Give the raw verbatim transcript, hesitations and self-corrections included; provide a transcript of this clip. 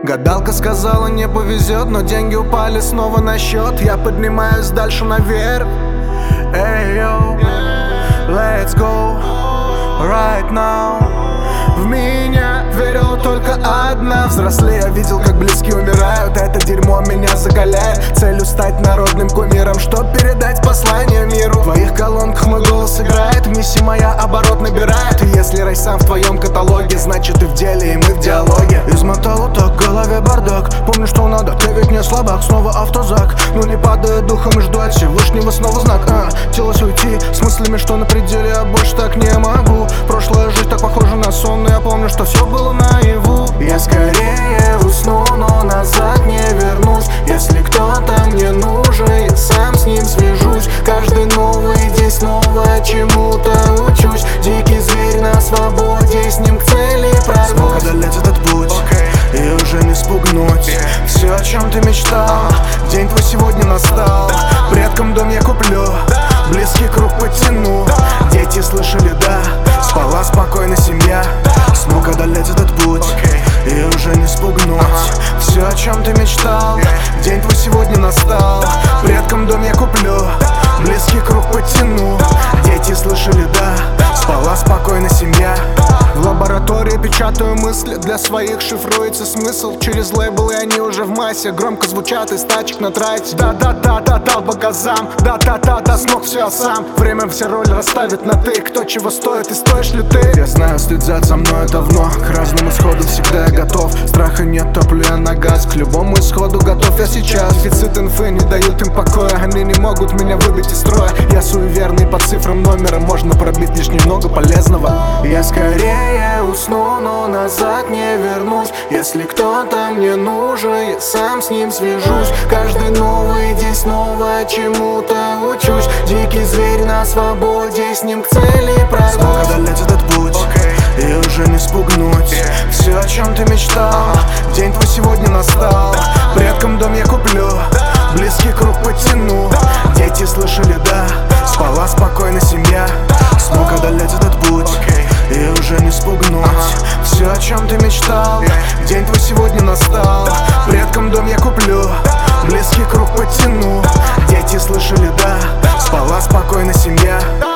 Гадалка сказала, не повезет, но деньги упали снова на счет. Я поднимаюсь дальше наверх. Эй, йоу, let's go right now. В меня верила только одна. Взрослея видел, как близкие умирают. Это дерьмо меня закаляет. Целью стать народным кумиром, чтоб передать послание миру. В твоих колонках мой голос играет, миссия моя оборот набирает. И если рай сам в твоем каталоге, значит ты в деле и мы в диалоге. Измотало так, в голове бардак. Помню, что надо, ты ведь не слабак. Снова автозак, ну не падаю духом и жду от Всевышнего снова знак. а, Телось уйти с мыслями, что на пределе, я больше так не могу. Прошлая жизнь так похожа на сон, но я помню, что все было наяву. Я скорее усну, но назад не вернусь. Если кто-то мне нужен, я сам с ним свяжусь. Каждый новый день снова чему-то учусь. Дикий зверь на свободе, с ним к цели прорвусь. Смог одолеть этот путь, okay. И уже не спугнуть, yeah. Все, о чем ты мечтал, uh-huh. День твой сегодня настал, да. Предкам дом я куплю, да. Близкий круг потяну, да. Дети слышали, да, да. Спала спокойно семья, да. Смог одолеть этот путь, okay. И уже не спугнуть, uh-huh. Все, о чем ты мечтал, yeah. День твой сегодня настал, да. Предкам дом я куплю, да. Близкий круг потяну, да. Дети слышали, да, да. Спала спокойно семья, да. В лаборатории печатаю мысли, для своих шифруется смысл. Через лейблы они уже в массе, громко звучат из тачек на трассе. Да-да-да-да, дал по газам, да-да-да-да, смог все сам. Время все роли расставит на ты, кто чего стоит и стоишь ли ты. Я знаю, следят за мной давно, к разному исходу всегда я готов. Страха нет, топлю я на газ, к любому исходу готов я сейчас. Дефицит инфы не дают им покоя, они не могут меня выбить из строя. Я суеверный по цифрам номера, можно пробить лишь немного полезного. Я скорее усну, но назад не вернусь. Если кто-то мне нужен, я сам с ним свяжусь. Каждый новый день снова чему-то учусь. Дикий зверь на свободе, с ним к цели прорвусь. Смог одолеть этот путь, okay. И уже не спугнуть, yeah. Все, о чем ты мечтал, uh-huh. День твой сегодня настал, да. Предкам дом я куплю, да. Близкий круг потяну, да. Дети слышали, да, да. Спала спокойно семья, да. Смог одолеть этот путь, okay. И уже не спугнуть, uh-huh. Все, о чем ты мечтал, yeah. День твой сегодня настал, да. Предкам дом я куплю, да. Близкий круг потяну, да. Дети слышали, да, да. Спала спокойно семья.